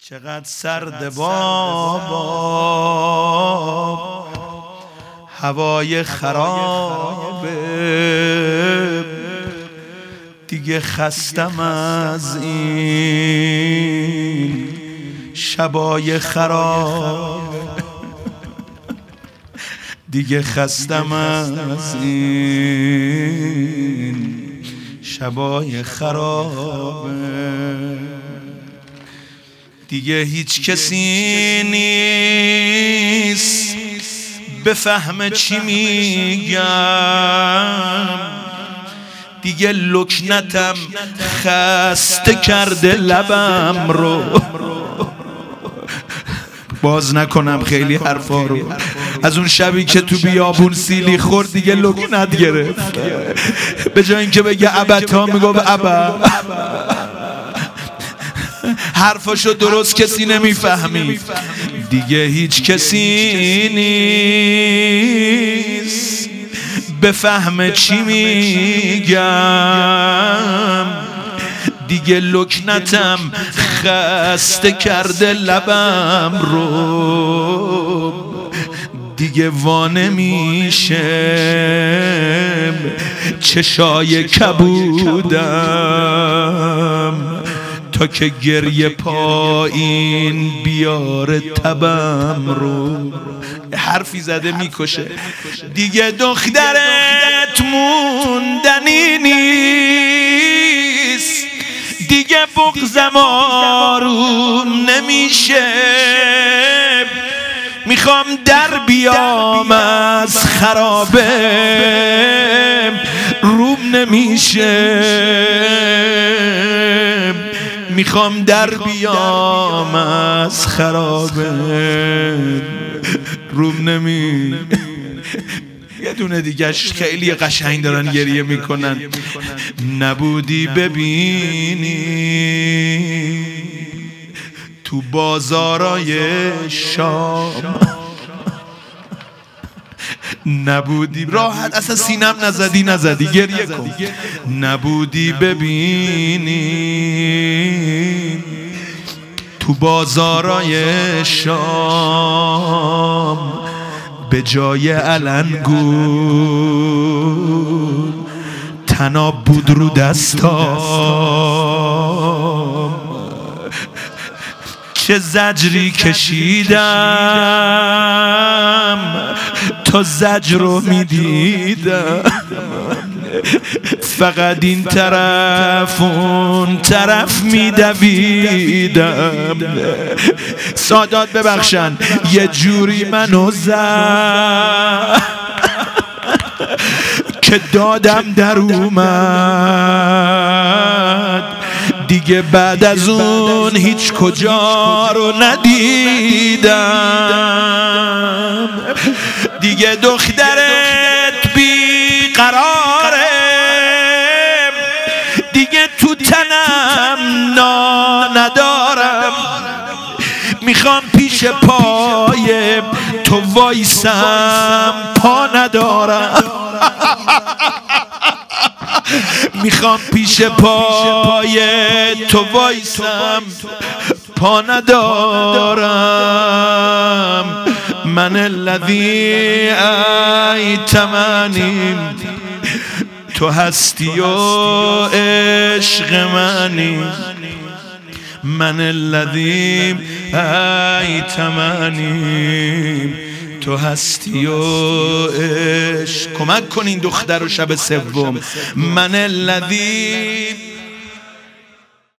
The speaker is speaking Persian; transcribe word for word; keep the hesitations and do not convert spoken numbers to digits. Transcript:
چقدر سرد بابا، هوای خرابه، دیگه خستم از این شبای خراب، دیگه خستم از این شبای خرابه. دیگه هیچ کسی نیست بفهمه چی میگم، دیگه لکنتم خسته کرده لبم رو. باز نکنم خیلی حرفا رو. از اون شبی که تو بیابون سیلی خورد دیگه لکنت گرفت، به جای اینکه بگه ابتا میگفت ابا. حرفاشو درست کسی نمیفهمی. دیگه هیچ کسی نیست بفهمه چی میگم، دیگه لکنتم خسته کرده لبم رو. دیگه وانه میشم چشای کبودم تا که گریه پایین بیاره تبم رو. حرفی زده میکشه. دیگه دخترت موندنی نیست، دیگه بغضم آروم نمیشه، میخوام در بیام از خرابه، روم نمیشه، میخوام در بیام از خرابه، روم نمی. یه دونه دیگهش خیلی قشنگ دارن گریه میکنن. نبودی ببینی تو بازارای شام، نبودی راحت اصلا سینم نزدی نزدی گریه کن. نبودی ببینی تو بازارای شام، به جای علنگون تناب بود رو دستام. چه زجری کشیدم تا زجر رو میدیدم، فقط این طرف اون طرف میدویدم. سادات ببخشن یه جوری منو زد که دادم در اومد، دیگه بعد از اون هیچ کجا رو ندیدم. دیگه دخترت بیقراره، دیگه تو تنم نا ندارم، میخوام پیش پای تو وایسم پا ندارم، میخوام پیش پای تو وایسم پا ندارم. من الذی ایتمنی، تو هستی و عشق منی. من الذی ایتمنی، تو هستی و عشق. کمک کنین دختر و شب سوم. من الذی